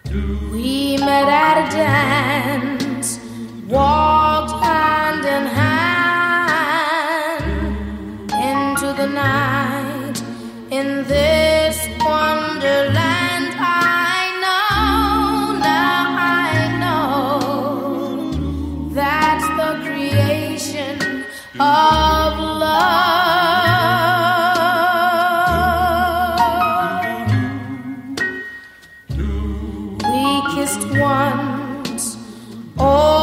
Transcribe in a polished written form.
We met at a dance, walked hand in hand into the night in this wonderland. I know, now I know, that's the creation of love. We kissed once, oh